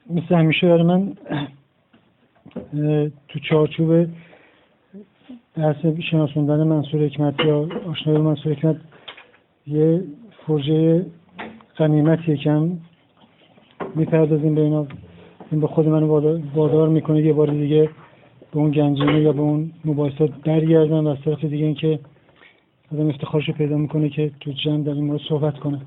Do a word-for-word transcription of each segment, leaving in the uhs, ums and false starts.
مثل همیشه برای من تو چارچوب بحث شناسوندن منصور حکمت یا آشنایی منصور حکمت یه پروژه غنیمتیه که هم میپردازیم به اینا. این به خود من وادار میکنه یه بار دیگه به اون گنجینه یا به اون مباحثات برگردم و از طرف دیگه این که آدم افتخارشو پیدا میکنه که تو جمع در این مورد صحبت کنه.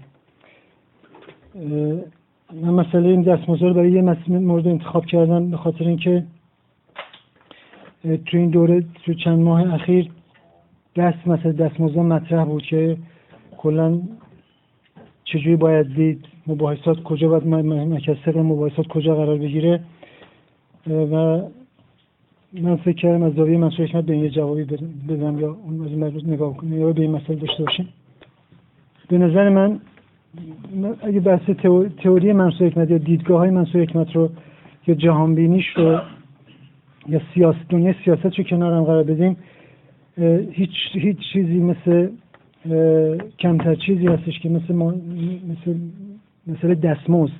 من مسئله این دستمزد رو برای یه مورد انتخاب کردم به خاطر اینکه تو این دوره تو چند ماه اخیر دست مسئله دستمزد مطرح بود که کلا چجوری باید دید، مباحثات کجا باید مکثر مباحثات کجا قرار بگیره و من فکر کردم از زاویه منصور حکمت به این یه جوابی بدم یا اون از این مربوط نگاه کنم یا به این مسئله داشته باشیم. به نظر من اگه بحث تئوری منصور حکمت یا دیدگاه های منصور حکمت رو یا جهانبینیش رو یا سیاست دنیا سیاست رو کنار هم قرار بدیم، هیچ هیچ چیزی مثل کمتر چیزی هستش که مثل ما مثل مثل دستمزد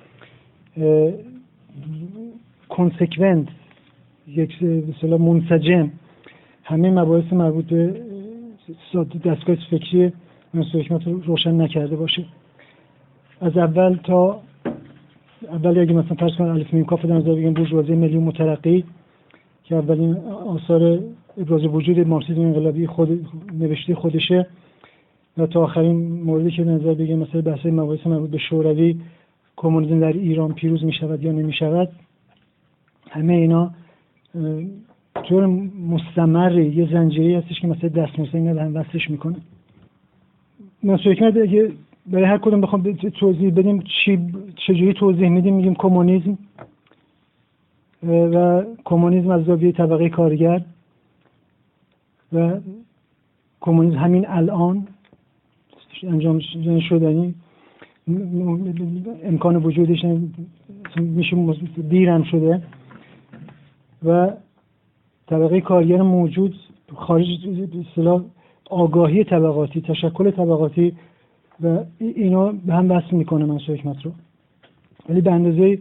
کنسیکونت یک مثلا منسجم همه مباحث مربوط به دستگاه فکری منصور حکمت رو روشن نکرده باشه. از اول تا اول اگه مثلا فرض کنم الف میم کاف در نظر بگیریم بورژوازی ملی مترقی که اولین آثار ابراز وجود مارکسیسم انقلابی خود نوشته خودشه و تا آخرین موردی که نظر بگیریم مثلا بحث مباحث مربوط به شوروی کمونیسم در ایران پیروز می شود یا نمی شود، همه اینا طور مستمر یه زنجیری هستش که مثلا دستمزد اینا به هم وصلش میکنه. منصور حکمت اگه برای هر کدوم بخوام توضیح بدیم چی چجوری توضیح میدیم، میگیم کمونیسم و کمونیسم از زاویه طبقه کارگر و کمونیسم همین الان انجام شدنی امکان وجودش میشه دیرم شده و طبقه کارگر موجود خارج به اصطلاح آگاهی طبقاتی، تشکل طبقاتی و اینا به هم وصل میکنه منصور حکمت رو. ولی به اندازه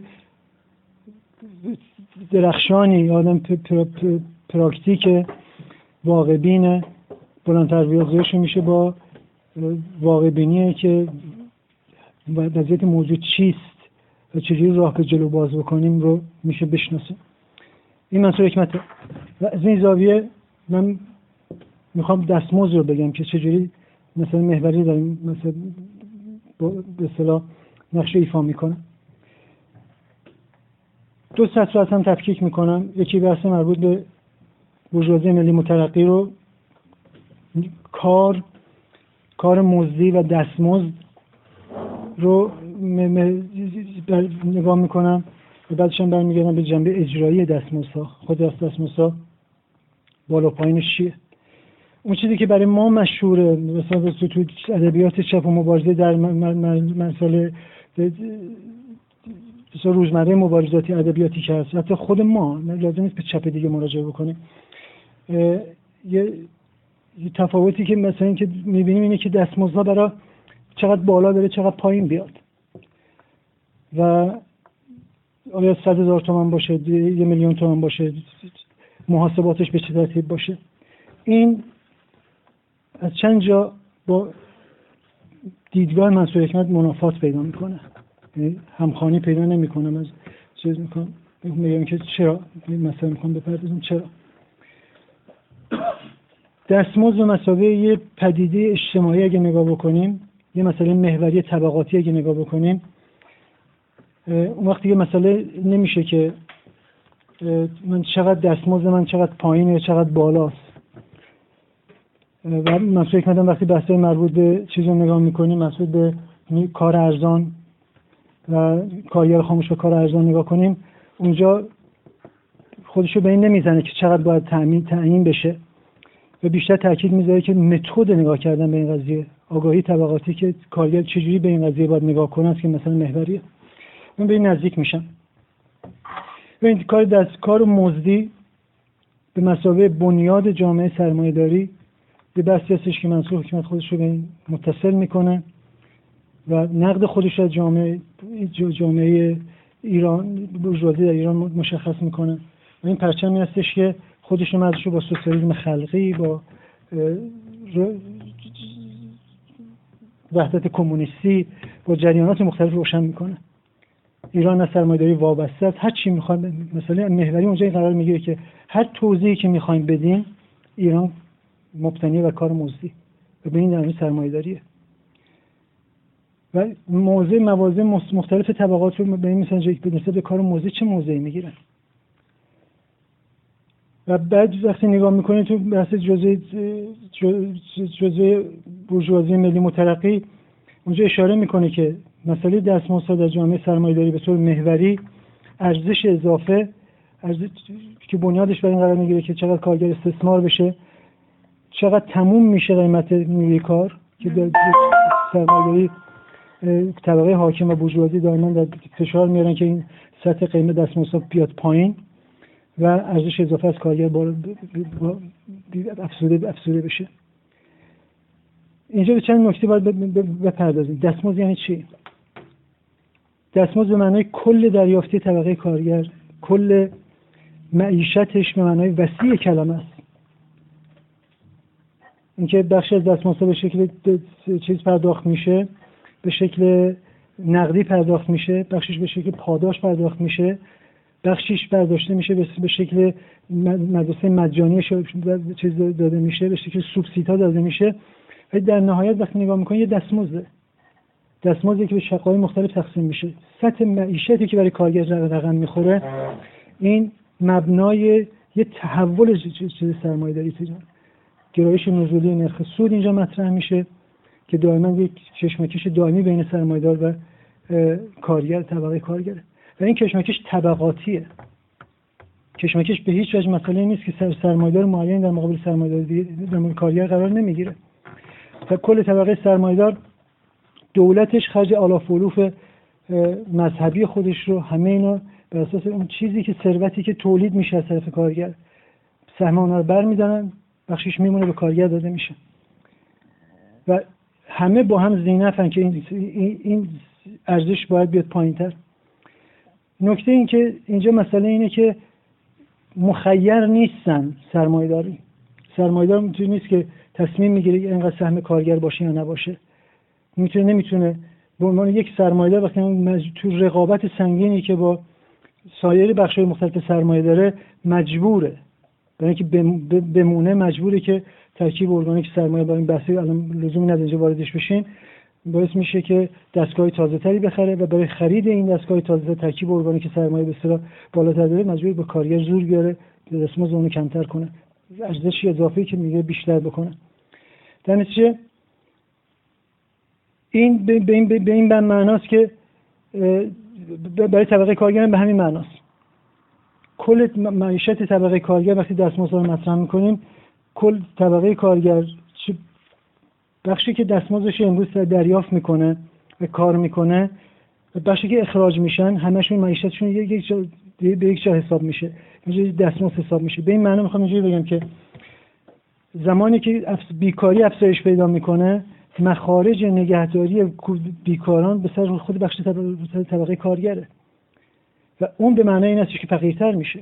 درخشانی آدم پراکتیک واقع بین بلندتر بیازش میشه با واقع بینیه که وضعیت موجود چیست و چجوری راه به جلو باز بکنیم رو میشه بشناسه. این منصور حکمت و از این زاویه من میخوام دستمزد رو بگم که چجوری مثلا محوری در این مثلا به اصطلاح نقش ایفا میکنه. دو سطح رو هم تفکیک میکنم. یکی بحث مربوط به بورژوازی ملی مترقی رو کار کار مزدی و دستمزد رو نگاه میکنم و بعدش هم برمیگردم به جنبه اجرایی دستمزدها. خود دستمزدها بالا پایینش چیه؟ اون چیزی که برای ما مشهوره مثلا تو ادبیات چپ و مبارزه در مسائل مثلا روزمره مبارزاتی ادبیاتی که هست، حتی خود ما لازم نیست به چپ دیگه مراجعه بکنیم، یه یه تفاوتی که مثلا این که میبینیم اینه که دستمزدها برای چقدر بالا بره چقدر پایین بیاد و آیا صد هزار تومان باشه یه میلیون تومان باشه محاسباتش به چه ترتیب باشه. این از چند جا با دیدگاه منصور حکمت منافات پیدا میکنه، همخوانی پیدا نمیکنم. از چیز میکنم میگم که چرا مثلا میخوام بپردازم چرا دستمزد به مثابه یه پدیده اجتماعی اگه نگاه بکنیم، یه مسئله محوری طبقاتی اگه نگاه بکنیم، اون وقتی یه مسئله نمیشه که من چقدر دستمزد من چقدر پایینه یا چقدر بالاست. و منصور حکمت وقتی بحثای مربوط به چیزو نگاه میکنیم، مربوط به کار ارزان و کارگر خاموش و کار ارزان نگاه کنیم، اونجا خودشو به این نمیزنه که چقدر باید تعیین تعیین بشه و بیشتر تاکید میذاره که متد نگاه کردن به این قضیه، آگاهی طبقاتی که کارگر چجوری به این قضیه باید نگاه کنه است که مثلا محوریه. من به این نزدیک میشم. و این کار دستکار مزدی به مثابه بنیاد جامعه سرمایه‌داری یه بحثی هستش که منصور حکمت خودش رو به این متصل میکنه و نقد خودش از جامعه جامعه ایران بورژوازی در ایران مشخص میکنه و این پرچمی هستش که خودش رو رو با سوسیالیسم خلقی، با وحدت کمونیستی، با جریانات مختلف روشن میکنه. ایران از سرمایه‌داری وابسته است. هر چی میخواد، مثلا محوری اونجا قرار میگیره که هر توضیحی که میخوایم بدیم ایران مبتنی بر کار مزدی و به این دلیل سرمایه‌داریه و موضع موازه مختلف طبقات رو به این مثلا به نسبت کار مزدی چه موضعی میگیرن. و بعد وقتی نگاه میکنید تو بحث جزء جزء بورژوازی ملی مترقی، اونجا اشاره میکنه که مسئله دستمزدها در جامعه سرمایه‌داری به طور محوری ارزش اضافه، ارزش که بنیادش بر این قرار میگیره که چقدر کارگر استثمار بشه، چقدر تموم میشه قیمت نیروی کار که در سرمایه‌داری طبقه حاکم و بورژوازی دائما در فشار میارن که این سطح قیمت دستمزدها بیاد پایین و ارزش اضافه از کارگر بالا افزوده افزوده بشه. اینجا به چند نکته باید بپردازیم. دستمزد یعنی چی؟ دستمزد به معنای کل دریافتی طبقه کارگر، کل معیشتش به معنای وسیع کلمه است. اینکه بخش از دستمزد به شکل چیز پرداخت میشه، به شکل نقدی پرداخت میشه، بخشش به شکل پاداش پرداخت میشه، بخشش برداشته میشه به شکل مدرسه مجانی چیز داده میشه، به شکل سوبسیدها داده میشه و در نهایت وقتی نگاه میکنید یه دستمزده. دستمزدی که به شقهای مختلف تقسیم میشه. سطح معیشتی که برای کارگر رقم میخوره این مبنای یه تحول چیز سرمایه‌داری تجاری. گرایش نزولی نرخ سود اینجا مطرح میشه که دائما یک کشمکش دائمی بین سرمایه‌دار و کارگر، طبقه کارگره و این کشمکش طبقاتیه. کشمکش به هیچ وجه مسئله نیست که سرمایه‌دار معین در مقابل سرمایه‌دار در مقابل کارگر قرار نمیگیره. و کل طبقه سرمایه‌دار دولتش خرج آلاف و الوف مذهبی خودش رو همه اینا بر اساس اون چیزی که ثروتی که تولید میشه از طرف کارگر سهم اونها رو برمی‌دارن، بخشش میمونه به کارگر داده میشه و همه با هم زینفن که این این ارزش باید بیاد پایین‌تر. نکته این که اینجا مسئله اینه که مخیر نیستن سرمایه‌داری. سرمایه‌دار میتونه نیست که تصمیم میگیره اینقدر سهم کارگر باشه یا نباشه. میتونه نمیتونه به عنوان یک سرمایه‌دار وقتی مج... تو رقابت سنگینی که با سایر بخش‌های مختلف سرمایه داره مجبوره، برای اینکه بمونه مجبوره که ترکیب ارگانیک سرمایه با این بحثی الان لزومی نداره اینجا واردش بشیم، باعث میشه که دستگاه تازه‌تری بخره و برای خرید این دستگاه تازه ترکیب ارگانیک سرمایه به اصطلاح بالاتر داره مجبور به کارگر زور بیاره که دستمزد اون رو کمتر کنه، ارزش اضافه‌ای که میگه بیشتر بکنه. در نتیجه این به این به این به معناست که برای طبقه کارگر به همین معناست. کل معیشت طبقه کارگر وقتی دستمزد رو مطرح می‌کنیم، کل طبقه کارگر بخشی که دستمزدش امروز دریافت میکنه و کار میکنه و بخشی که اخراج میشن همشون معیشتشون یک جا به یک جا حساب میشه، اینجوری دستمزد حساب میشه. به این معنی میخوام اینجوری بگم که زمانی که بیکاری افزایش پیدا میکنه، مخارج نگهداری بیکاران به سر خود بخش طبقه, طبقه کارگره و اون به معنی این است که فقیرتر میشه.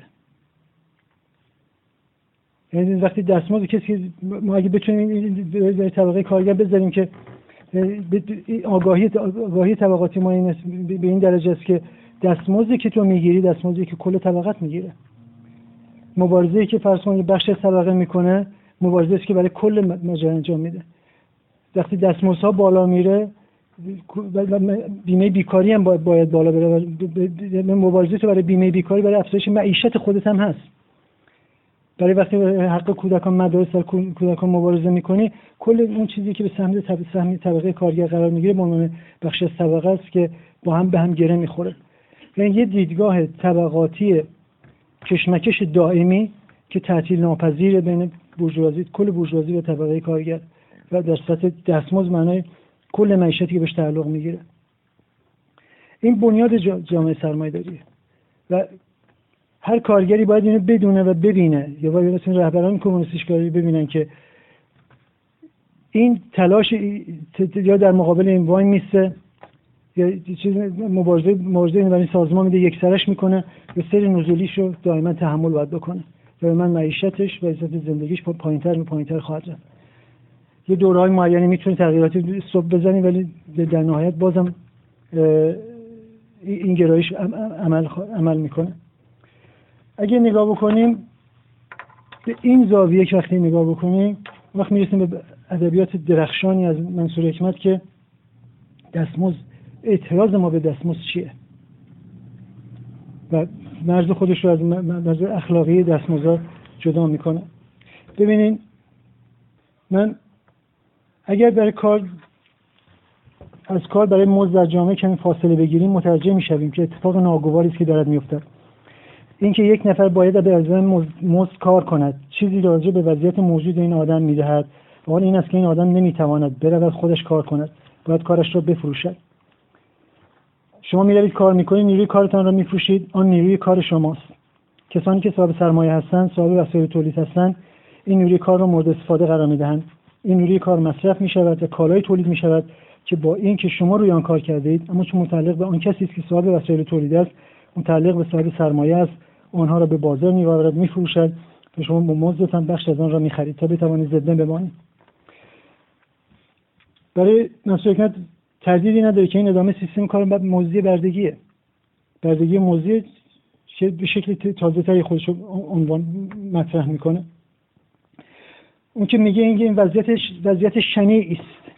یعنی وقتی دستمزد کسی ما اگه بتونیم در طبقه کارگر بذاریم که آگاهی آگاهی طبقاتی ما این به این درجه است که دستمزدی که تو میگیری دستمزدی که کل طبقات میگیره. مبارزه‌ای که فرض کنید بخش طبقه میکنه مبارزه است که برای کل مجموعه انجام میده. وقتی دستمزدها بالا میره بیمه بیکاری هم باید باید بالا بره. مبارزه تو برای بیمه بیکاری برای افزایش معیشت خودت هم هست. برای وقتی حق کودکان مدارس و کودکان مبارزه میکنی کل اون چیزی که به سهم سهم طبقه کارگر قرار میگیره به عنوان بخش از طبقه است که با هم به هم گره میخوره. یعنی یه دیدگاه طبقاتی کشمکش دائمی که تعطیل ناپذیر بین بورژوازی کل بورژوازی و طبقه کارگر و در سطح دستمزد معنای کل معیشتی که بهش تعلق میگیره. این بنیاد جامعه سرمایه‌داریه و هر کارگری باید اینو بدونه و ببینه، یا باید مثلا رهبران کمونیستیستی ببینن که این تلاش یا در مقابل این وای میسته یا چیز مبارزه مبارزه این برای سازمان میده یک سرش میکنه به سری نزولیشو دائما تحمل باید بکنه. دائما معیشتش و عزت زندگیش پایینتر و پایینتر خواهد رفت. یه دوره‌های معینی میتونه تغییراتی صبح بزنی ولی در نهایت بازم این گرایش عمل عمل میکنه. اگه نگاه بکنیم به این زاویه که وقتی نگاه بکنیم وقت میرسیم به ادبیات درخشانی از منصور حکمت که دستمزد، اعتراض ما به دستمزد چیه و مرز خودش رو از مرز اخلاقی دستمزد جدا میکنه. ببینین من اگر برای کار از کار برای مزد در جامعه کمی فاصله بگیریم متوجه میشویم که اتفاق ناگواری است که دارد میافتد. اینکه یک نفر باید به ازای مزد کار کند چیزی راجع به وضعیت موجود این آدم میدهد و آن این است که این آدم نمیتواند برود خودش کار کند، باید کارش را بفروشد. شما میروید کار میکنید، نیروی کارتان را میفروشید، آن نیروی کار شماست. کسانی که صاحب سرمایه هستند، صاحب وسایل تولید هستند، این نیروی کار را مورد استفاده قرار میدهند. این نیروی کار مصرف میشود و کالای تولید میشود که با این که شما روی آن کار کرده اید اما چون متعلق به آن کسی است که صاحب وسایل تولید است، متعلق به صاحب سرمایه است، آنها را به بازار می‌آورد، می‌فروشد و شما با مزدتان بخش از آن را می‌خرید تا بتوانید زنده بمانید. برای منصور حکمت تردیدی نداره که این ادامه سیستم کار بعد موضوع بردگیه. بردگی موضوع به شکل تازه‌تری خودش رو عنوان مطرح میکنه. اون که میگه اینکه این وضعیتش وضعیت شنیعی است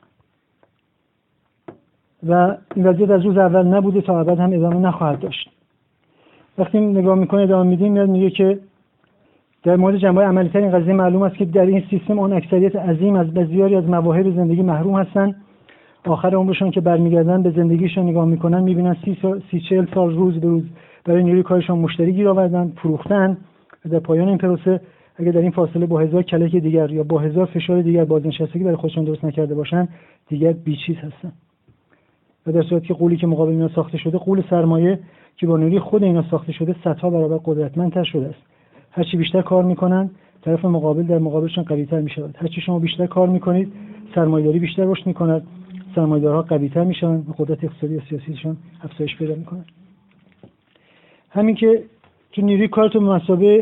و این وضعیت از روز اول نبوده تا ابد هم ادامه نخواهد داشت. وقتی نگاه میکنه ادامه میدیم میاد میگه که در مورد جنبه‌های عملی‌تر این قضیه معلوم است که در این سیستم آن اکثریت عظیم از بسیاری از مواهب زندگی محروم هستند. آخر عمرشون که برمیگردن به زندگیشون نگاه میکنن میبینن سی سال سی چهل سال روز به روز برای نیروی کارشون مشتری گیر آوردن، فروختن و در پایان این پروسه اگه در این فاصله با هزار کلک دیگر یا با هزار فشار دیگر بازنشستگی برای خودشون درست نکرده باشن دیگر بیچیز هستن. و در صورتی که قولی که مقابل اینا ساخته شده، قول سرمایه که با نیروی خود اینا ساخته شده، صدها برابر قدرتمندتر شده است. هر چی بیشتر کار میکنن طرف مقابل در مقابلشون قوی‌تر میشود. هر چی شما بیشتر کار میکنید سرمایه‌داری بیشتر رشد میکند، سرمایه‌دارها قوی‌تر میشن و قدرت اقتصادی و سیاسیشون افزایش پیدا میکنه. همین که تو نیروی کارتو به مثابه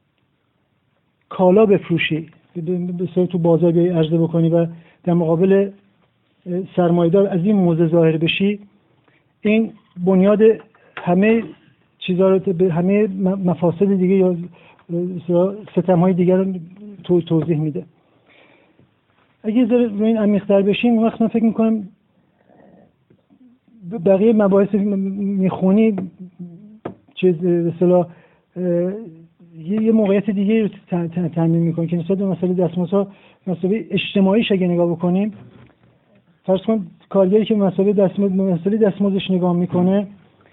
کالا بفروشی، به صورت تو بازار بیای عرضه بکنی و در مقابل سرمایه‌دار از این موضع ظاهر بشی، این بنیاد همه چیزا رو به همه مفاسد دیگه یا ستم‌های دیگر رو تو توضیح میده. اگه ذره روی این عمیق‌تر بشیم اون وقت من فکر می‌کنم بقیه مباحث میخونی چیز به اصطلاح یه موقعیت دیگه رو تامین میکنه که نسبت به مسئله دستمزدها مسئله اجتماعیش اگه نگاه بکنیم، فرض کن کارگری که مسئله دستمزد مسئله دستمزدش نگاه میکنه،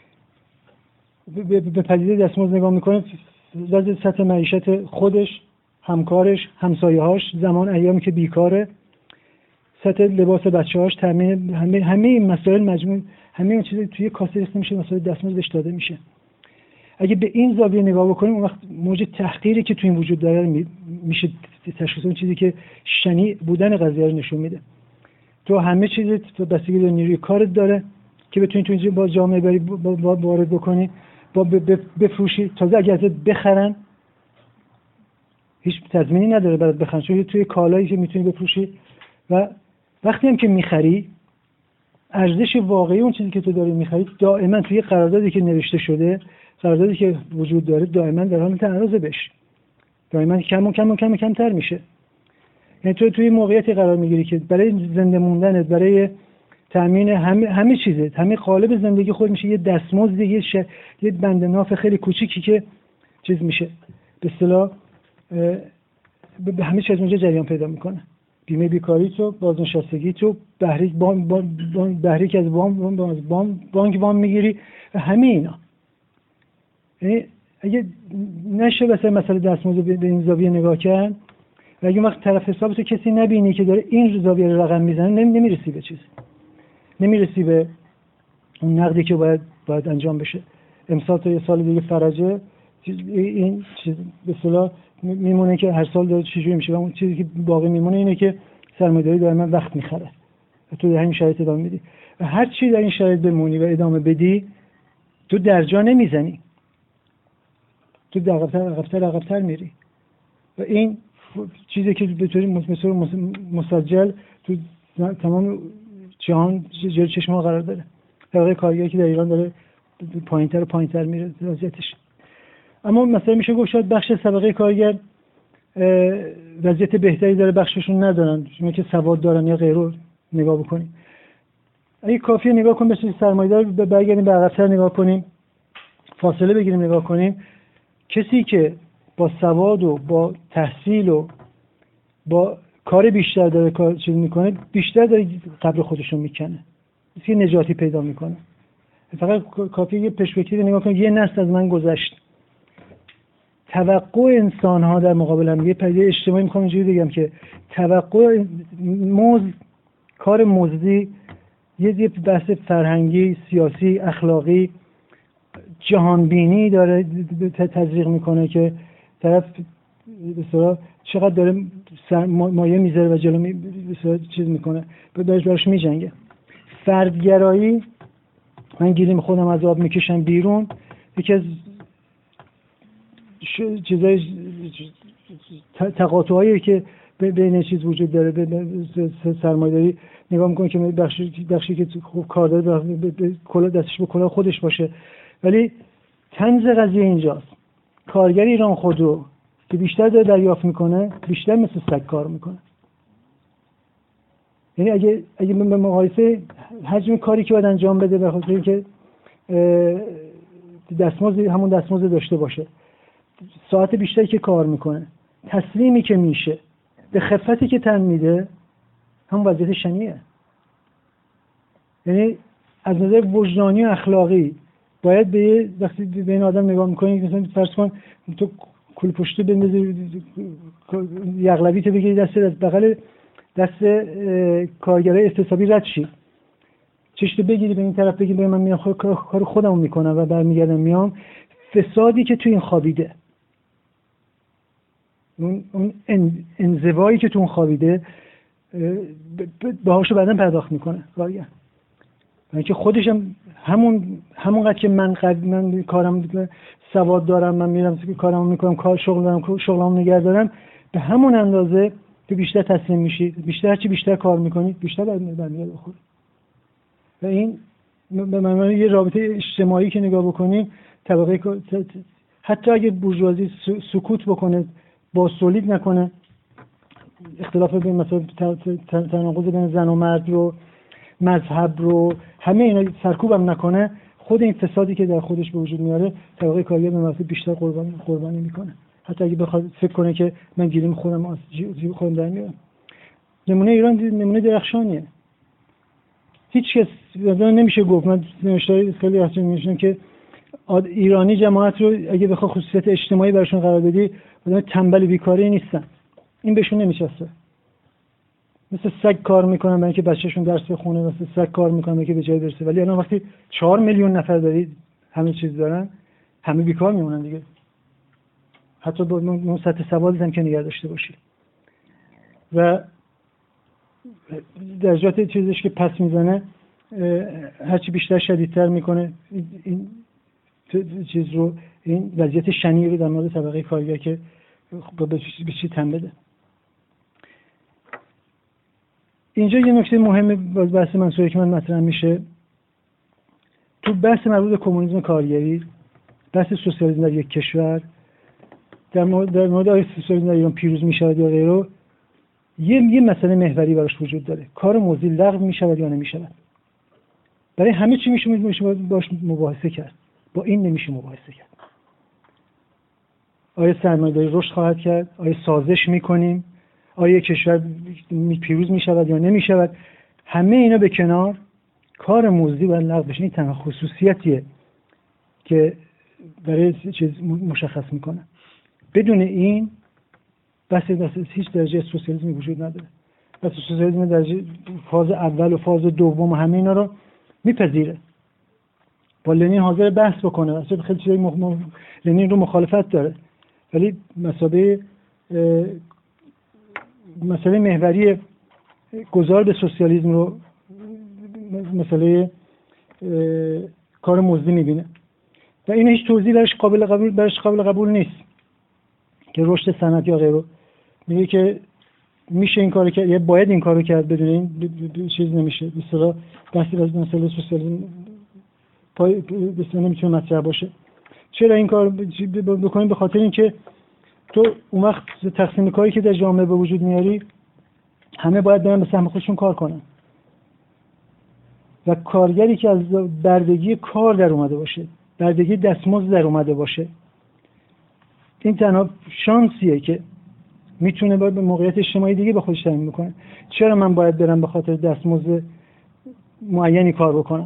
به پدیده دستمزد نگاه میکنه، وضع سطح معیشت خودش، همکارش، همسایه‌هاش، زمان ایامی که بیکاره، سطح لباس بچه‌هاش، تامین همه همه این مسائل مجموع همه این چیزا توی کاسه ریخته میشه، مسئله دستمزد بهش داده میشه. اگه به این زاویه نگاه بکنیم اون وقت موج تحقیری که تو این وجود داره میشه تشخیص اون چیزی که شنیع بودن قضیه رو نشون میده. تو همه چیز تو بستگی به نیروی کارت داره که بتونی تو این با جامعه بری وارد بکنی، با بفروشی، تازه اگه ازت بخرن هیچ تضمینی نداره برات بخرن، چون توی کالایی که میتونی بفروشی و وقتی هم که میخری ارزش واقعی اون چیزی که تو داری میخری دائما توی قراردادی که نوشته شده، قراردادی که وجود داره دائما در حال تعرض بشه، دائما کم و کم و کم و کمتر میشه. یعنی تو توی موقعیتی قرار میگیری که برای زنده موندنت، برای تامین همه همه چیزت، همه قالب زندگی خود میشه یه دستمزد، یه ش... یه بند ناف خیلی کوچیکی که چیز میشه به اصطلاح به همه چیز اونجا جریان پیدا میکنه. بیمه بیکاری تو، بازنشستگی تو، بهره بانک بهره که از بانک از بانک وام میگیری و همه اینا. یعنی اگه نشه مثلا مسئله دستمزد به این زاویه نگاه کرد و اگه وقت طرف حسابت کسی نبینی که داره این زاویه رو رقم میزنه، نمیرسی به چیز، نمیرسی به اون نقدی که باید باید انجام بشه. امسال تا یه سال دیگه فرجه این چیز به اصطلاح میمونه که هر سال داره چجوری میشه و اون چیزی که باقی میمونه اینه که سرمایه‌داری دائما وقت میخره و تو در همین شرایط ادامه میدی. و هر چی در این شرایط بمونی و ادامه بدی تو در جا نمیزنی، تو عقب‌تر عقب‌تر عقب‌تر میری و این چیزی که به طور مسجل تو تمام جهان جلوی چشم ما قرار داره. طبقه کارگری که در ایران داره پایین‌تر و پایین‌تر میره وضعیتش. اما مثلا میشه گفت شاید بخش طبقه کارگر وضعیت بهتری داره، بخششون ندارن. شما که سواد دارن یا غیره نگاه بکنیم، اگه کافیه نگاه کنیم به چیز سرمایه‌دار، برگردیم به عقب‌تر نگاه کنیم، فاصله بگیریم نگاه کنیم، کسی که با سواد و با تحصیل و با کار بیشتر داره کار چیز میکنه، بیشتر داره قبر خودشون میکنه، یه نجاتی پیدا میکنه. فقط کافیه یه پرسپکتیو نگاه کنید، یه نسل از من گذشت. توقع انسان ها در مقابل هم یه پدیده اجتماعی میخوام اینجوری بگم که توقع مزد، کار مزدی یه یه بحث فرهنگی، سیاسی، اخلاقی، جهانبینی داره تزریق میکنه که طرف بسیار چقدر داره مایه میذاره و جلو می بسیار چیز میکنه، بهش براش میجنگه. فردگرایی، من گیریم خودم از آب میکشم بیرون، یکی از چیزای تقاطعایی که بین چیز وجود داره، به سرمایه‌داری نگاه میکنه که بخشی بخشی که خوب کار داره به کلا دستش به کلا خودش باشه، ولی طنز قضیه اینجاست کارگر ایران خودرو که بیشتر داره دریافت میکنه بیشتر مثل سگ کار میکنه. یعنی اگه اگه به مقایسه حجم کاری که باید انجام بده به خاطر اینکه دستمزد همون دستمزد داشته باشه، ساعت بیشتری که کار میکنه، تسلیمی که میشه، به خفتی که تن میده، همون وضعیت شنیعه. یعنی از نظر وجدانی و اخلاقی باید به وقتی به این آدم نگاه میکنی مثلا فرض کن تو کول پشتی بندازی یغلبی تو بگیری دست از بغل دست کارگرای احتسابی رد شی، چشتو بگیری به این طرف بگی به من میام کار خودمو میکنم و برمیگردم میام، فسادی که تو این خوابیده، اون اون انزوایی که تو اون خوابیده باهاشو بعداً پرداخت میکنه کارگر. یعنی که خودش هم همون همونقدر که من قد من کارم سواد دارم، من میرم کارمو میکنم، کار شغل دارم، شغلمو نگه دارم، به همون اندازه تو بیشتر تسلیم میشی، بیشتر چی بیشتر کار میکنی بیشتر برمیاد بخوری. و این به معنی یه رابطه اجتماعی که نگاه بکنیم، طبقه حتی اگه بورژوازی سکوت بکنه، با سولید نکنه، اختلاف بین مثلا تناقض بین زن و مرد رو، مذهب رو، همه اینا سرکوبم نکنه، خود این فسادی که در خودش به وجود میاره طبقه کارگر به مراتب بیشتر قربانی قربانی میکنه، حتی اگه بخواد فکر کنه که من گیریم خودم از جیب خودم در میارم. نمونه ایران نمونه درخشانیه. هیچ کس نمیشه گفت، من نوشتاری خیلی اصلا میشنم که ایرانی جماعت رو اگه بخواد خصوصیت اجتماعی براشون قرار بدی، آدم تنبل بیکاری نیستن، این بهشون نمیچسته. مثل سگ کار میکنن برای اینکه بچه‌شون درس بخونه، مثل سگ کار میکنن برای اینکه به جای برسه. ولی الان وقتی چهار میلیون نفر دارید همه چیز دارن، همه بیکار میمونن دیگه، حتی با اون سطح سوادی هم که نگه داشته باشی. و درجات چیزش که پس میزنه هرچی بیشتر شدیدتر میکنه این چیز رو، این وضعیت شنیع رو در مورد طبقه کارگر که به چی تن بده. اینجا یه نکته مهم باز بحث منصوری که من مطرح میشه تو بحث مربوط به کمونیسم کارگری، بحث سوسیالیسم در یک کشور، در مورد در مورد آیا سوسیالیسم در ایران پیروز میشود یا غیره، یه یه مسئله محوری براش وجود داره: کار مزدی لغو میشود یا نمیشود. برای همه چی میشه میشه باش مباحثه کرد، با این نمیشه مباحثه کرد. آیا سرمایه‌داری رشد خواهد کرد؟ آیا سازش میکنیم؟ آیا کشور پیروز میشود یا نمیشود؟ همه اینا به کنار، کار مزدی باید لغو بشه. این تنها خصوصیتیه که برای چیز مشخص میکنه. بدون این بس بس هیچ درجه سوسیالیسمی وجود نداره. بس سوسیالیسم درجه فاز اول و فاز دوم و همه اینا رو میپذیره. با لنین حاضر بحث بکنه، اصلا خیلی چیزای مخ... لنین رو مخالفت داره، ولی مسابقه مسئله محوری گذار به سوسیالیسم رو مسئله کار مزدی میبینه و این هیچ توضیح برش قابل قبول برش قابل قبول نیست که رشد صنعت یا غیره. میگه که میشه این کارو کرد یا باید این کارو کرد، بدون این ب- ب- چیز نمیشه. به اصطلاح بحثی از مسئله سوسیالیسم پای به اصطلاح نمیتونه مطرح باشه. چرا این کار بکنیم؟ به خاطر اینکه تو اون وقت تقسیم کاری که در جامعه به وجود میاری همه باید برن به سهم خودشون کار کنن و کارگری که از بردگی کار در اومده باشه، بردگی دستمزد در اومده باشه، این تنها شانسیه که میتونه باید به موقعیت اجتماعی دیگه به خودش تعیین میکنه. چرا من باید برم به خاطر دستمزد معینی کار بکنم؟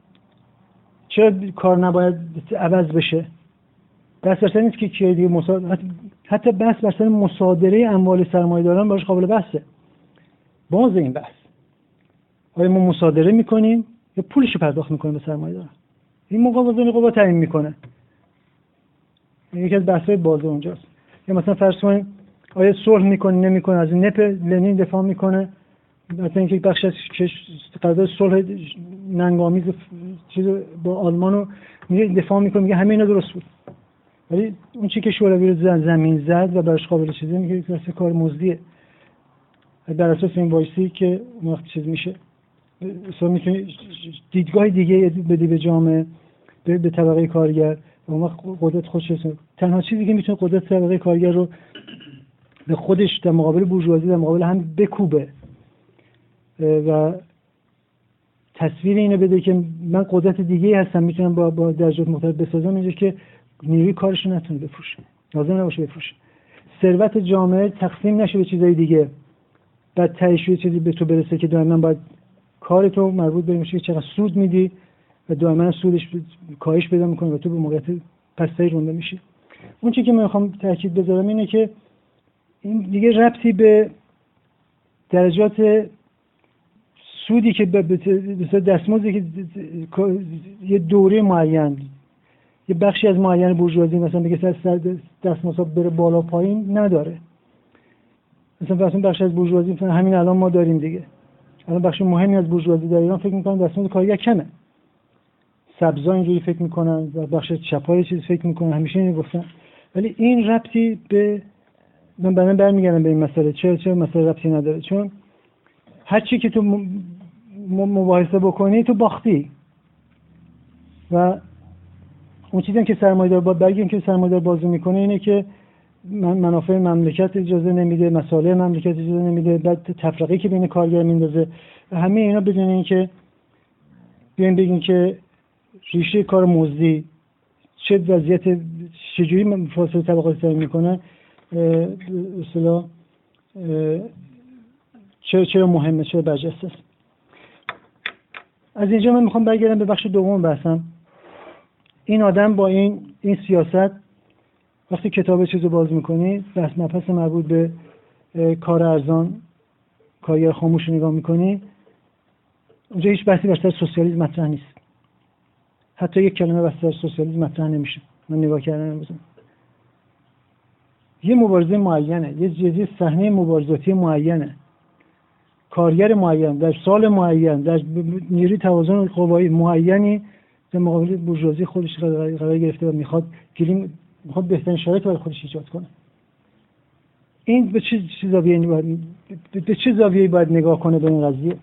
چرا کار نباید عوض بشه؟ بحث بر سر نیست که کیه دیگه مصادره، حتی بحث بر سر مصادره اموال سرمایه‌داران باش قابل بحثه. باز این بحث آیا ما مصادره میکنیم یا پولشو پرداخت میکنیم به سرمایه‌داران؟ این مقابله قوا تعیین میکنه. یکی از بحث‌های باز اونجاست. یا مثلا فرض کنیم آیا صلح میکنه نمیکنه، از نپ لنین دفاع میکنه، مثلا اینکه بخش از قرارداد صلح ننگامیز چیز با آلمان رو میگه دفاع میکنه، میگه همه اینا درست بود، ولی اون چیزی که شوروی رو زمین زد و برش قابل چیزی میگه که کار مزدیه. در اساس این وایسی که وقت چیز میشه اصلا میتونی دیدگاه دیگه بدی به جامعه، به, به طبقه کارگر و اون وقت قدرت خودش هست. تنها چیزی که میتونه قدرت طبقه کارگر رو به خودش در مقابل بورژوازی در مقابل هم بکوبه و تصویر اینو بده که من قدرت دیگه هستم، میتونم با با درجات مختلف بسازم، اینجا که نیروی کارش رو نتونه بفروشه، لازم نباشه بفروشه، ثروت جامعه تقسیم نشه به چیزای دیگه، بعد تهش یه چیزی به تو برسه که دائما باید کار تو مربوط به این میشه که چقدر سود میدی و دائما سودش کاهش پیدا میکنه و تو به موقعیت پستایی رونده میشی. اون چیزی که من میخوام تاکید بذارم اینه که این دیگه ربطی به درجات سودی که به دستمزدی که یه دوره معین یه بخشی از معین بورژوازی مثلا بگه دستمزد بره بالا پایین نداره. مثلا واسه بخش از بورژوازی مثلا همین الان ما داریم دیگه، الان بخش مهمی از بورژوازی در ایران فکر می‌کنن دستمزد کارگر کمه، سبزا اینجوری فکر می‌کنن و بخش چپای چیز فکر می‌کنن، همیشه اینو گفتن، ولی این ربطی به من بعداً برمیگردم به این مسئله. چرا چرا مسئله ربطی نداره؟ چون هر چی که تو م... مباحثه بکنی تو باختی و اون چیزی که سرمایه‌دار با برگردیم که سرمایه‌دار بازی میکنه اینه که من منافع مملکت اجازه نمیده، مصالح مملکت اجازه نمیده، بعد تفرقه که بین کارگر میندازه و همه اینا بدون اینکه بیاین بگین که ریشه کار مزدی چه وضعیت چجوری فاصله طبقاتی تعیین میکنه، به اصطلاح چرا چرا مهمه، چرا برجسته است. از اینجا من میخوام برگردم به بخش دوم بحثم. این آدم با این این سیاست وقتی کتاب چیزو باز میکنی، بحث مبحث مربوط به کار ارزان، کارگر خاموش رو نگاه میکنی، اونجا هیچ بحثی بر سر سوسیالیسم مطرح نیست. حتی یک کلمه بر سر سوسیالیسم مطرح نمیشه. من نگاه کردم امروز یه مبارزه معینه، یه جزئی صحنه مبارزاتی معینه، کارگر معین در سال معین در نیروی توازن قوایی معینی در مقابل بورژوازی خودش قرار گرفته و میخواد گلیم میخواد بهترین شرایط برای خودش ایجاد کنه. این به چه زاویه‌ای باید به چه زاویه‌ای باید نگاه کنه به این قضیه؟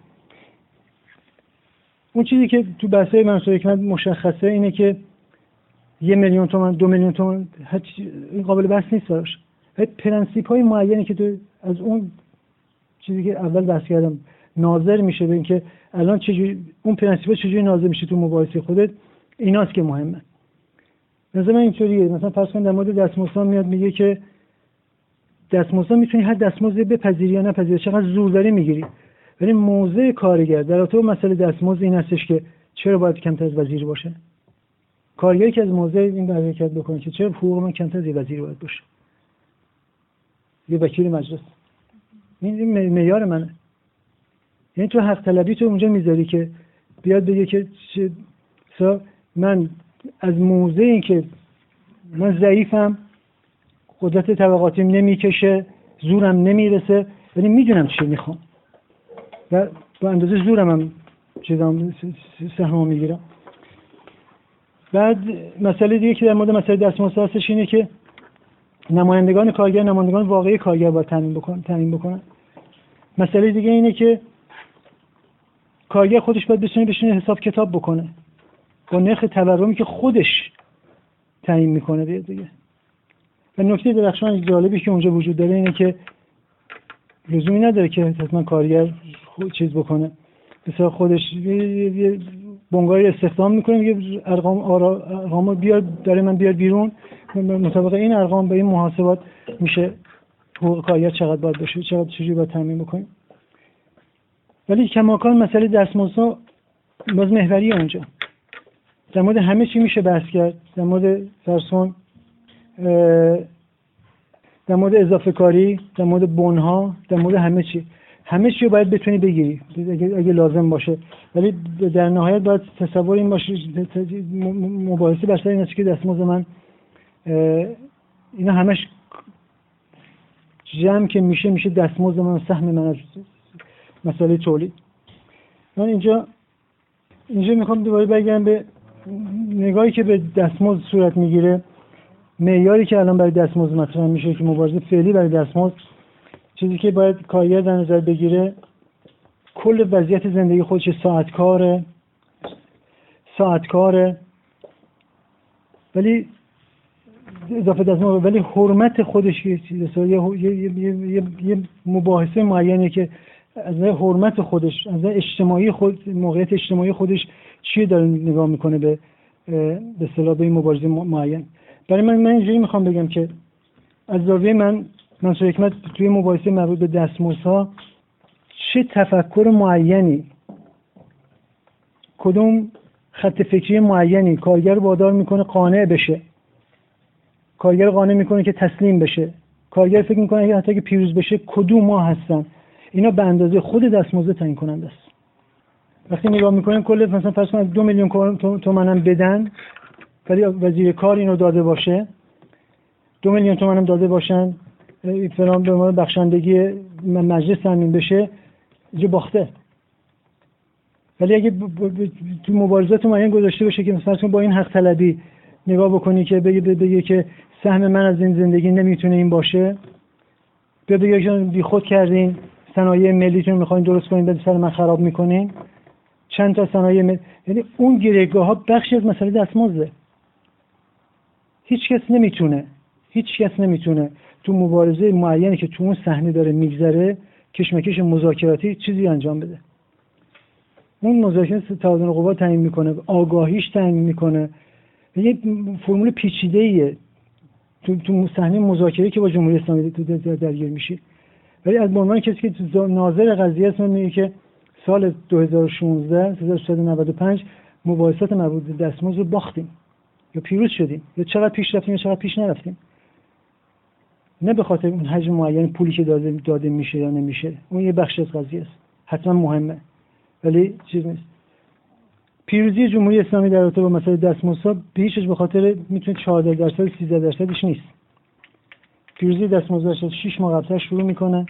اون چیزی که تو بحث‌های منصور حکمت مشخصه اینه که یه میلیون تومان، دو میلیون تومان این قابل بحث نیست براش. پرنسیپ‌های معینی که تو از اون چیزی که اول بحث کردم ناظر میشه به اینکه الان چجوری اون پرنسیپ‌ها چجوری ناظر میشه تو مباحثه خودت، ایناست که مهمه. مثلا اینطوریه، مثلا فرض کن در مورد دستمزد میاد میگه که دستمزد میتونی هر دستمزدی بپذیری یا نپذیری، چقدر زورداری میگیری، ولی موضع کارگر در تو مسئله دستمزد این هستش که چرا باید کمتر از وزیر باشه؟ کارگری که از موضع این حرکت بکنه که چرا حقوق من کمتر از وزیر باید باشه، یه وکیل مجلس، این معیار منه. یعنی تو حق طلبی تو اونجا میذاری که بیاد بگه که من از موضع این که من ضعیفم، قدرت طبقاتیم نمیکشه، زورم نمیرسه، ولی میدونم چی میخوام و با اندازه زورم هم چیزام سهمو میگیرم. بعد مسئله دیگه که در مورد مسئله دستمزد هستش اینه که نمایندگان کارگر نمایندگان واقعی کارگر باید تعیین بکنن تعیین بکنن. مسئله دیگه اینه که کارگر خودش باید بتونه بشینه حساب کتاب بکنه با نرخ تورمی که خودش تعیین میکنه دیگه دیگه. و نکته درخشان جالبی که اونجا وجود داره اینه که لزومی نداره که حتما کارگر خود چیز بکنه. مثلا خودش یه بنگاهی استخدام میکنه میگه ارقام ارقامو بیار داره من بیار بیرون، مطابق این ارقام به این محاسبات میشه حقوق کارگر چقدر باید باشه، چقدر چجوری باید تامین بکنیم. ولی کماکان مسئله دستمزدها باز محوریه اونجا. در مورد همه چی میشه بحث کرد، در مورد فرسون، در مورد اضافه کاری، در مورد بنها، در مورد همه چی همه چی رو باید بتونی بگیری اگه, اگه لازم باشه. ولی در نهایت باید تصور این باشه مباحثه بر سر این است که دستمزد من اینا همش جمع که میشه میشه دستمزد من سهم من از مسئله تولید. من اینجا اینجا میخوام دوباره بگم به نگاهی که به دستمزد صورت میگیره، معیاری که الان برای دستمزد مطرح میشه که مبارزه فعلی برای دستمزد، چیزی که باید کارگر در نظر بگیره کل وضعیت زندگی خودش، ساعت کاره ساعت کاره ولی اضافه دستمزد، ولی حرمت خودش یه چیزه، یه یه یه مباحثه معینه که از حرمت خودش، از اجتماعی خود، موقعیت اجتماعی خودش چی داره نگاه میکنه به به اصطلاح به این مبارزه معین. برای من من اینجوری میخوام بگم که از زاویه من منصور حکمت توی مباحثه مربوط به دستمزدها چه تفکر معینی، کدوم خط فکری معینی کارگر وادار میکنه قانع بشه، کارگر قانع میکنه که تسلیم بشه، کارگر فکر میکنه اگه حتی که پیروز بشه کدوم ما هستن، اینا به اندازه خود دستمزد تعیین کننده است. وقتی نگاه میکنیم کل مثلا فرض کنید دو میلیون تومانم بدن ولی وزیر کار اینو داده باشه، دو میلیون تومانم داده باشن فلان به ما بخشندگی مجلس تامین بشه، جو باخته. ولی اگه تو مبارزات معین گذاشته باشه که مثلا با این حق طلبی نگاه بکنی که بگه بگه که سهم من از این زندگی نمیتونه این باشه، بیا بگه که بی خود کردین صنایع ملیتون میخواین درست کنین بعد سر من خراب میکنین، چند تا صنایع ملی، یعنی اون گرهگاه ها بخشی از مسئله دستمزده. هیچ کس نمیتونه هیچ کس نمیتونه تو مبارزه معینی که تو اون صحنه داره میگذره کشمکش مذاکراتی چیزی انجام بده. اون مذاکره تعادل قوا تعیین میکنه، آگاهیش تعیین میکنه، یه فرمول پیچیده‌ایه تو تو صحنه مذاکره که با جمهوری اسلامی درگیر میشی. ولی از عنوان کسی که ناظر قضیه است میگه که سال دو هزار و شانزده هزار و سیصد و نود و پنج مباحثات مربوط به دستمزد رو باختیم یا پیروز شدیم یا چقدر پیش رفتیم یا چقدر پیش نرفتیم، نه به خاطر اون حجم معین پولی که داده داده میشه یا نمیشه، اون یه بخش از قضیه است، حتما مهمه ولی چیز نیست. پیروزی جمهوری اسلامی در رابطه با مسائل دستمزد بیشش به خاطر میتونه چهارده درصد سیزده درصدش نیست. پیروزی دستمزدش شش ماه قبلتر شروع میکنه،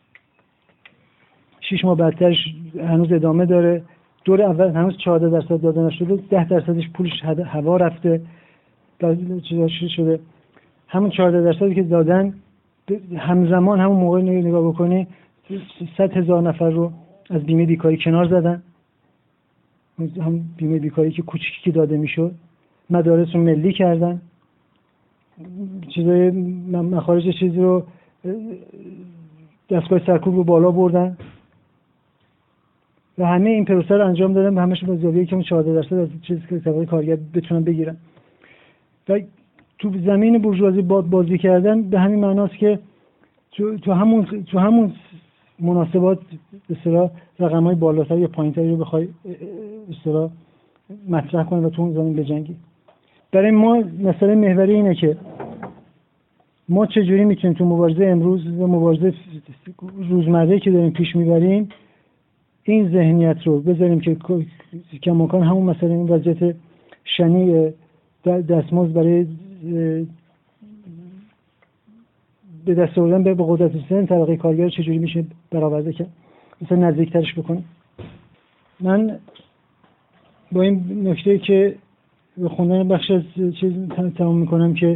شش ماه بعدترش هنوز ادامه داره، دور اول هنوز چهارده درصد داده نشده، ده درصدش پولش هوا رفته، چیزا شده. همون چهارده درصدی که دادن همزمان همون موقع نگاه بکنی صد هزار نفر رو از بیمه بیکاری کنار زدن، هم بیمه بیکاری که کوچیکی که داده میشد، مدارس رو ملی کردن، چیزای مخارج چیزی رو دستگاه سرکوب رو بالا بردن و همه این پروسه رو انجام دادن، همش با زاویه‌ای که اون چهارده درصد از چیزی که طبقه کارگر بتونن بگیرن. و تو زمین بورژوازی باد بازی کردن به همین معناست که تو, تو همون تو همون مناسبات به اصطلاح رقم‌های بالاتر یا پایین‌تری رو بخوای به اصطلاح مطرح کنی و تو اون زمین بجنگی. برای ما مسئله محوری اینه که ما چجوری میتونیم تو مبارزه امروز و مبارزه روزمره که داریم پیش میبریم این ذهنیت رو بذاریم که کماکان همون مثلا این وضعیت شنیع دستمزد برای به دست آوردن به قدرت رسیدن طبقه کارگر چجوری میشه برآورده کرد، مثلا نزدیکترش بکنیم. من با این نکته که به خوندن بخش از چیز تمام میکنم که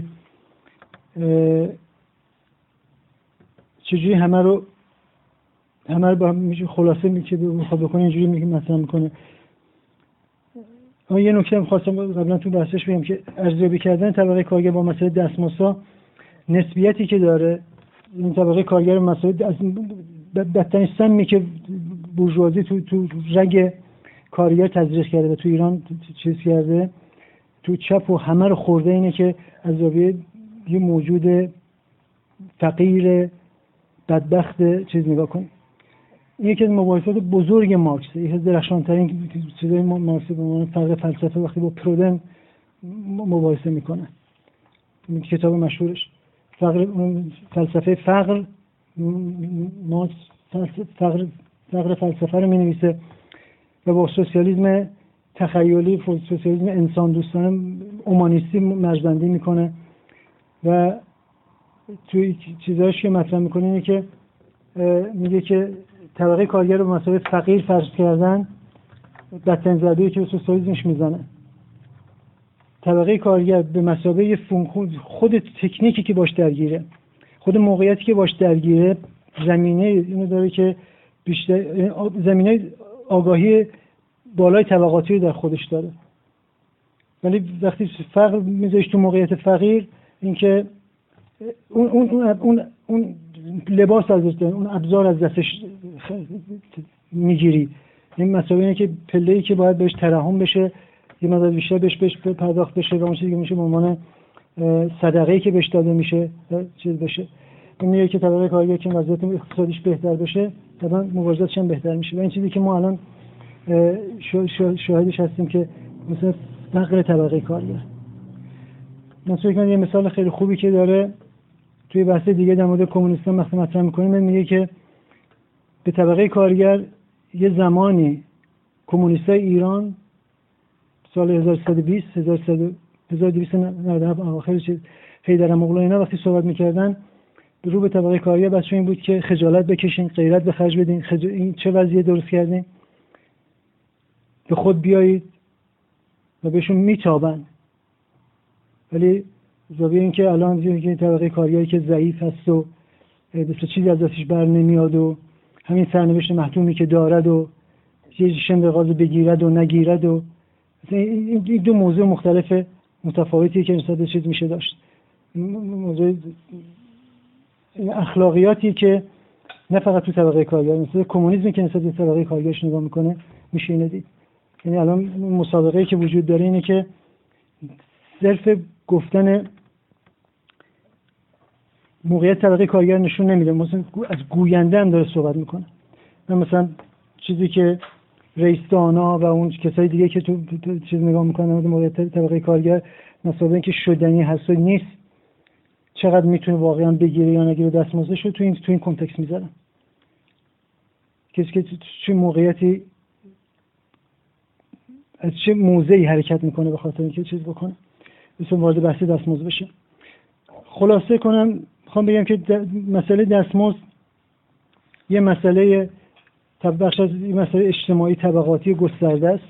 چجوری همه رو همه رو با هم خلاصه میشه بخواد بکنه اینجوری میگه مثلا میکنه. اما یه نکته خواستم قبلا تو بحثش بگم که ارزیابی کردن طبقه کارگر با مسئله دستمزد نسبیتی که داره، این طبقه کارگر مسئله از بدترین سمی که بورژوازی تو تو رگ کارگر تزریق کرده و تو ایران چیز کرده، تو چپ و همه رو خورده، اینه که از زاویه یه موجود فقیر بدبخت چیز نگاه کنیم. این یکی از مباحثات بزرگ مارکس، یکی از درخشانترین چیزای مارکس به عنوان فرق فلسفه وقتی با پرودن مباحثه میکنه. این کتاب مشهورش فقر فلسفه فقر، مارکس فقر فقر فلسفه رو مینویسه و با سوسیالیسم تخیلی، سوسیالیسم انسان دوستانه اومانیستی مرزبندی میکنه و توی چیزاش که مطرح میکنه اینه که میگه که طبقه کارگر رو به مسابقه فقیر فرض کردن بدترین ضربه‌ای که به سوسیالیسمش میزنه. طبقه کارگر به مسابقه خود تکنیکی که باش درگیره، خود موقعیتی که باش درگیره، زمینه اینو داره که بیشتر زمینه آگاهی بالای طبقاتی در خودش داره، ولی وقتی فقر میذاش تو موقعیت فقیر، اینکه اون اون اون اون, اون لباس ازش داره، اون ابزار از دستش میگیری. این مسئله اینه که پله‌ای که باید بهش ترحم بشه، یه مقدار بیشتر بهش بهش پرداخت بشه و اون چیزی که میشه به عنوان صدقه‌ای که بهش داده میشه چیز بشه. اون میگه که طبقه کارگر که وضعیت اقتصادیش بهتر بشه، طبعا مبارزاتش هم بهتر میشه. و این چیزی که ما الان شاهدش هستیم که مثلا فقر طبقه کارگر. من فکر کنم یه مثال خیلی خوبی که داره توی بحث دیگه در مورد کمونیستان مثلا مطرح می‌کنیم، میگه که به طبقه کارگر یه زمانی کمونیستای ایران سال هزار و سیصد و بیست هزار و دویست و نود و هفت اواخر چیز حیدر مغلو اینا وقتی صحبت می‌کردن رو به طبقه کارگر بس این بود که خجالت بکشین، غیرت به خرج بدین، خج... این چه وضعیه درست کردین، به خود بیایید و بهشون میتابن. ولی زاویه این که الان دیگه طبقه کارگری که ضعیف هست و دست چیزی از دستش بر نمیاد و همین سرنوشت محتومی که دارد و یه شندقاز بگیرد و نگیرد و این دو موضوع مختلف متفاوتی که نسبت به چیز میشه داشت. موضوع اخلاقیاتی که نه فقط تو طبقه کارگر، مثل کمونیسمی که نسبت به طبقه کارگرش نگاه میکنه میشه اینو دید. یعنی الان مسابقه‌ای که وجود داره اینه که صرف گفتن موقعیت طبقه کارگر نشون نمیده، مثلا از گوینده هم داره صحبت میکنه. مثلا چیزی که رئیس دانا و اون کسای دیگه که تو چیز نگاه میکنن در موقعیت طبقه کارگر مسابقه این که شدنی هست و نیست، چقدر میتونه واقعا بگیره یا نگیره دستمزدش رو تو این تو این کنتکست میذارن. کسی که چه موقعیتی از چه موضعی حرکت میکنه به خاطر اینکه چیز بکنه، مثلا وارد بحث دستمزد بشه. خلاصه کنم میخوام بگم که مسئله دستمزد یه مسئله بخش از این مسئله اجتماعی طبقاتی گسترده است.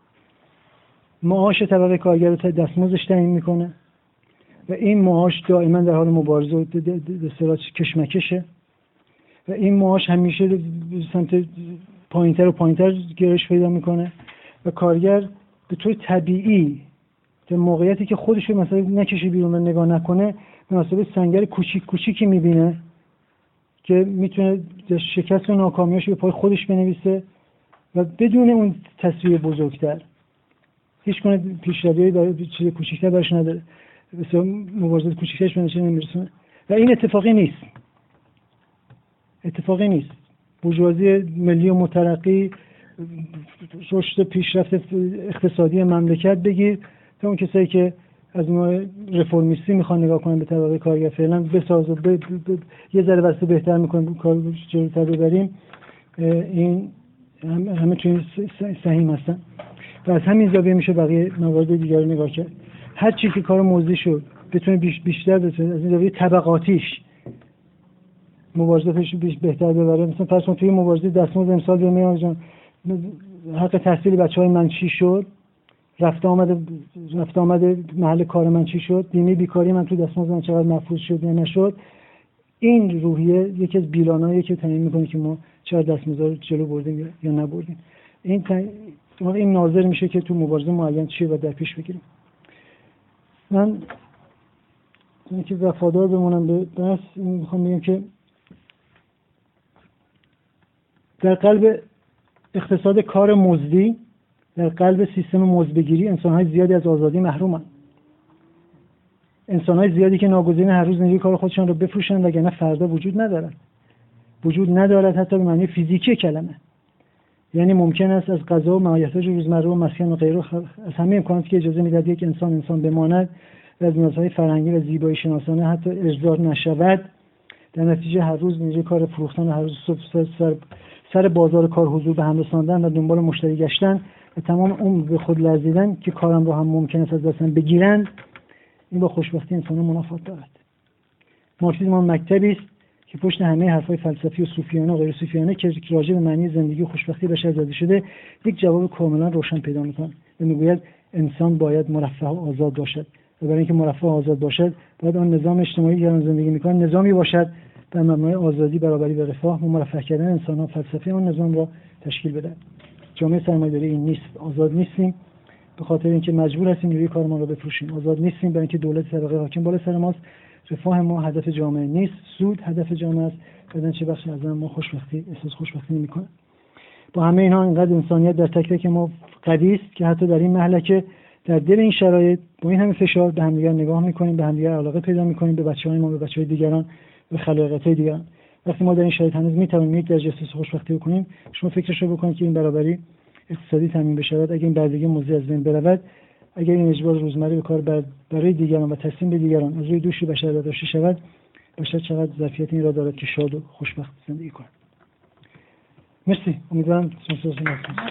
معاش طبقه کارگر رو دستمزدش تعیین میکنه و این معاش دائما در حال مبارزه و به اصطلاح کشمکشه و این معاش همیشه به سمت پایینتر و پایینتر گرایش پیدا میکنه و کارگر به طور طبیعی در موقعیتی که خودش مثلا نکشه بیرون و نگاه نکنه، مثلا سنگر کوچیک کوچیکی میبینه که میتونه شکست و ناکامیاش به پای خودش بنویسه و بدون اون تصویر بزرگتر هیچ گونه پیشروی برای چیز کوچیک‌تر برش نداره، مثلا مبارزات کوچیک‌ترش به نتیجه نمیرسونه و این اتفاقی نیست. اتفاقی نیست. بورژوازی ملی و مترقی، رشد پیشرفت اقتصادی مملکت بگیر تا اون کسایی که از نوع رفرمیستی میخوان نگاه کنن به طبقه کارگر فعلا بساز و ب... ب... ب... یه ذره واسه بهتر میکنن کار رو جلوتر ببریم، این هم... همه توی سهیم هستن و از همین زاویه میشه بقیه موارد دیگر رو نگاه کرد. هر چی که کار موضوعی شد بتونه بیش... بیشتر بتونه از این زاویه طبقاتیش مبارزاتش بیش بهتر ببره. مثلا فرض کن توی مبارزه دستمزد امسال به میان جان حق تحصیل بچهای من چی شد، رفت آمده رفت آمده محل کار من چی شد، بیمه بیکاری من تو دستمزد من چقدر محفوظ شد یا نشد. این روحیه یکی از بیلانایی که تعیین میکنه که ما چقدر دستمزد رو جلو بردیم یا نبردیم. این تن... این ناظر میشه که تو مبارزه معین چیه و در پیش بگیریم. من اینکه وفادار بمونم به بس میخوام بگم که در قلب اقتصاد کار مزدی، در قلب سیستم مزدگیری انسان‌های زیادی از آزادی محرومن. انسان‌های زیادی که ناگزیرن هر روز نیروی کار خودشان رو بفروشن وگرنه فردا وجود ندارد. وجود ندارد حتی به معنی فیزیکی کلمه. یعنی ممکن است از غذا و معیشت روزمره و مسکن و غیره از همه امکاناتی که اجازه می‌دهد یک انسان انسان بماند و از نیازهای فرهنگی و زیبایی شناسانه حتی ارضا نشود، در نتیجه هر روز نیروی کار فروختن و هر روز صبح سر, سر بازار کار حضور به هم رساندن و دنبال مشتری گشتن و تمام عمر به خود لرزیدن که کارم رو هم ممکن است از دستم بگیرند، این با خوشبختی انسان منافات دارد. مارکسیسم مکتبی است که پشت همه حرفای فلسفی و صوفیانه و غیر صوفیانه که راجع به معنی زندگی و خوشبختی بشر زده شده یک جواب کاملا روشن پیدا می‌کند و میگوید انسان باید مرفه و آزاد باشد و برای اینکه مرفه و آزاد باشد باید آن نظام اجتماعی که آن زندگی می‌کند نظامی باشد بر مبنای آزادی، برابری و رفاه و مرفه کردن انسان‌ها. فلسفه آن نظام را تشکیل بده. جامعه سرمایه‌داری این نیست. آزاد نیستیم به خاطر اینکه مجبور هستیم نیروی کارمان را بفروشیم. آزاد نیستیم برای اینکه دولت طبقه حاکم بالا سر ماست. رفاه ما هدف جامعه نیست، سود هدف جامعه است. بدن چه بخشی از ما خوشبختی احساس خوشبختی نمی‌کنه. با همه اینها اینقدر انسانیت در تک تک ما قوی است که حتی در این مهلکه در دل این شرایط با این همه فشار به همدیگر نگاه می‌کنیم، به همدیگر علاقه پیدا می‌کنیم، به بچه‌های ما، به بچه‌های دیگران، به خلاقیت‌های دیگران. وقتی ما در این شرایط هنوز می‌توانیم یک درجه احساس خوشبختی بکنیم، شما فکرش رو بکنید که این برابری اقتصادی تامین بشود، اگه این بردگی موضوع از بین برود، اگر این اجبار روزمره به کار برای دیگران و تسلیم به دیگران از روی دوش بشر برداشته شود، بشر چقدر ظرفیت این را دارد که شاد و خوشبخت زندگی کند. مرسی. امیدوارم